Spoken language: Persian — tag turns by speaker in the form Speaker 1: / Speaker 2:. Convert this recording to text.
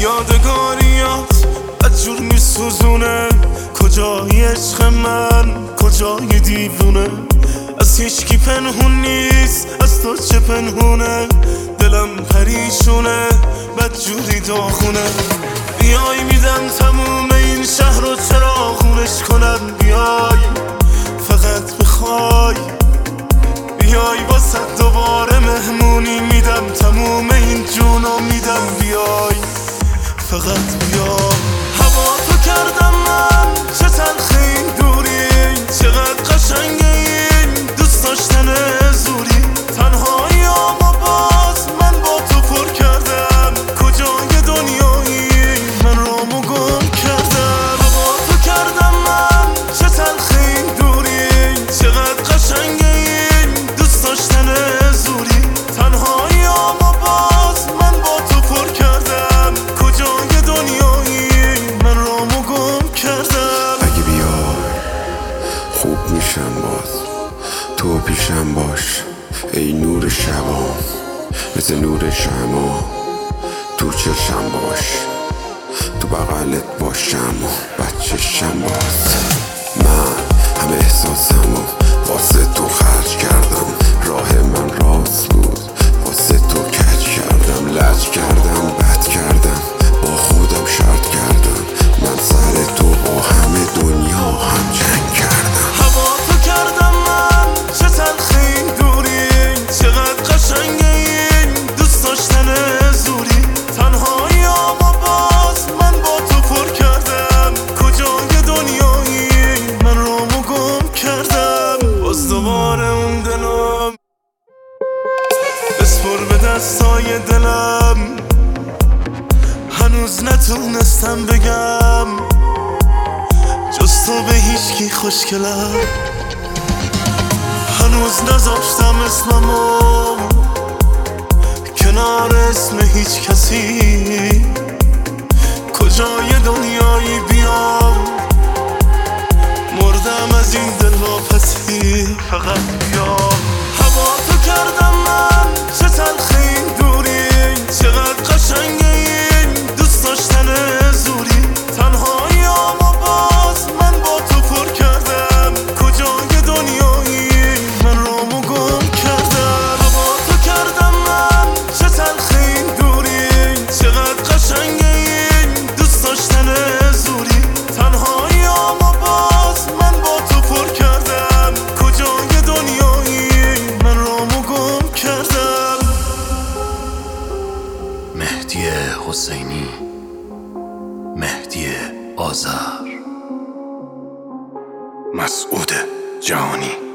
Speaker 1: یادگاریات از جور میسوزونه، کجای عشق من کجای دیوونه. از هیچکی پنهون نیست، از تو چه پنهونه؟ دلم پریشونه، بدجوری داغونه. بیای میدم تموم این شهر رو چراغونش کنن. بیای فقط بخوای، بیای واسه دوباره مهمونی میدم. تموم این جونو میدم، بیای فقط بیای. هوا تو کردم من، چه تلخ این دوری، چقدر قشنگه این دوست داشتن زوری. تنهایی اما باز من با تو پر کردم، کجای دنیایی من رامو گم کردم. هوا تو کردم من، چه تلخ این دوری، چقدر قشنگه این دوست داشتن زوری. تنهایی اما باز من با تو پر کردم، کجای دنیایی من رامو گم کردم.
Speaker 2: اگه بیای خوب میشم باز، تو پیشم باش ای نور شبام، مثل نور شما تو چشم باش، تو بغلت باشم و بچشم باز. من همه احساسمو واسه تو خرج کردم، راه من راست بود واسه تو کج کردم. لج کردم، بد کردم، با خودم شرط کردم، من سر تو با همه دنیا هم جنگ کردم.
Speaker 1: هوا تو کردم من، چه تلخ این دوری، چقدر قشنگه این دوست داشتن زوری. تنهایی اما باز من با تو پر کردم، کجای دنیایی من رامو گم کردم. باز دوباره اون دلم بسپر به دستای دلم، هنوز نتونستم بگم جز تو به هیچکی خوشگلم. هنوز نذاشتم اسممو کنار اسم هیچ کسی، کجای دنیایی بیام مردم از این دلواپسی. فقط بیام. هوا تو کردم من، چه تلخ این دوری، چقدر قشنگه این دوست داشتن زوری. تنهایی اما باز من با تو پر کردم، کجای دنیایی من رامو گم کردم. هوا تو کردم من، چه تلخ این دوری، چقدر قشنگه این دوست داشتن زوری. تنهایی اما باز من با تو پر کردم، کجای دنیایی من رامو گم کردم.
Speaker 3: مهدی حسینی، مهدی آذر،
Speaker 2: مسعود جهانی.